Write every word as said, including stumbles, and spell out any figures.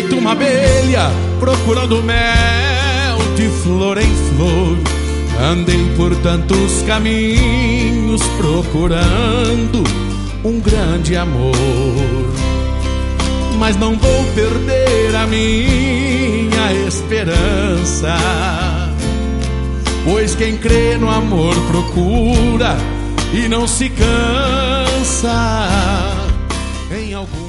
feito uma abelha procurando mel de flor em flor. Andei por tantos caminhos procurando um grande amor, mas não vou perder a minha esperança, pois quem crê no amor procura e não se cansa em algum